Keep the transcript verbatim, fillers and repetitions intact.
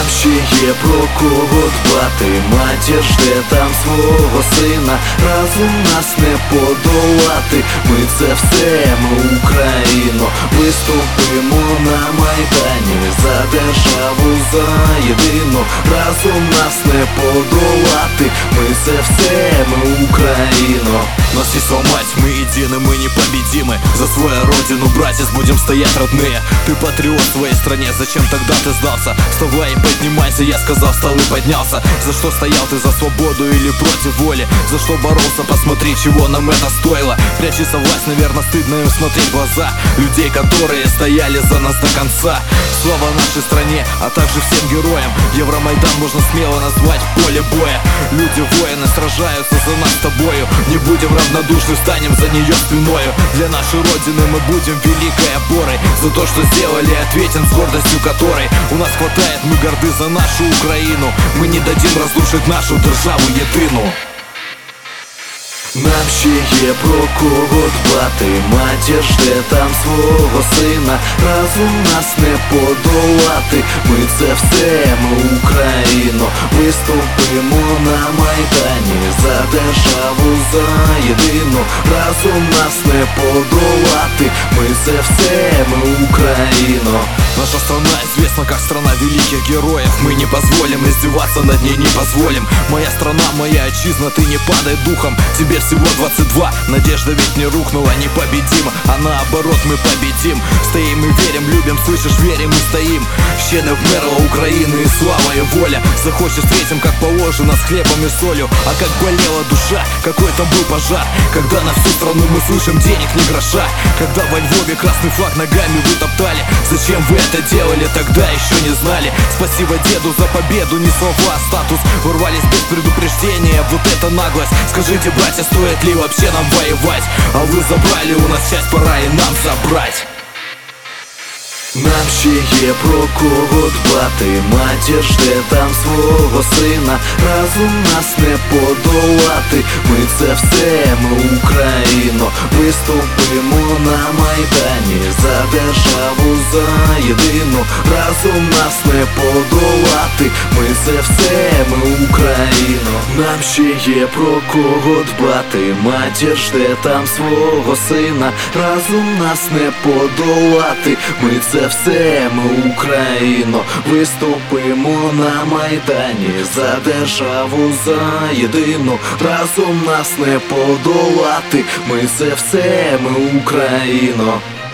Нам ще є про кого дбати, матір жде там свого сина. Разом нас не подолати, ми це все, ми Україно. Виступимо на Майдані за державу, за єдину. Разом нас не подолати, ми це все, ми Україно. Нас не сломать, мы едины, мы непобедимы. За свою родину, братец, будем стоять, родные. Ты патриот в своей стране, зачем тогда ты сдался? Вставай и поднимайся, я сказал, встал и поднялся. За что стоял ты, за свободу или против воли? За что боролся, посмотри, чего нам это стоило. Прячется власть, наверное, стыдно им смотреть в глаза людей, которые стояли за нас до конца. Слава нашей стране, а также всем героям. Евромайдан можно смело назвать поле боя. Люди-воины сражаются за нас с тобою. Не будем равнодушны, станем за нее спиною. Для нашей родины мы будем великой опорой. За то, что сделали, ответим с гордостью которой у нас хватает, мы горды за нашу Украину. Мы не дадим разрушить нашу державу єдину. Нам ще є про кого дбати, матір жде там свого сина. Разом нас не подолати, ми це все, ми Україно. Виступимо на Майдані за державу, за єдину. Разом нас не подолати, ми це все, ми Україно. Наша страна известна как страна великих героев. Мы не позволим издеваться над ней, не позволим. Моя страна, моя отчизна, ты не падай духом. Тебе всего двадцать два, надежда ведь не рухнула, непобедима. А наоборот мы победим. Стоим и верим, любим, слышишь, верим и стоим. Ще не вмерла Украина и слава и воля. Захочешь, встретим как положено, с хлебом и солью. А как болела душа, какой там был пожар. Когда на всю страну мы слышим денег ни гроша. Когда во Львове красный флаг ногами вытоптали. Зачем вы это делали, тогда еще не знали. Спасибо деду за победу, не слова, а статус. Ворвались без предупреждения, вот это наглость. Скажите, братья, стоит ли вообще нам воевать? А вы забрали у нас часть, пора и нам забрать. Нам ще є про кого дбати, матір жде там свого сина. Разом нас не подолати, ми це все, ми Україно. Виступимо на Майдані за державу, за єдину. Разом нас не подолати, ми це все, ми Україно. Нам ще є про кого дбати, матір жде там свого сина. Разом нас не подолати, ми це все, ми Україно. Виступимо на Майдані за державу, за єдину. Разом нас не подолати, ми це все, ми Україно.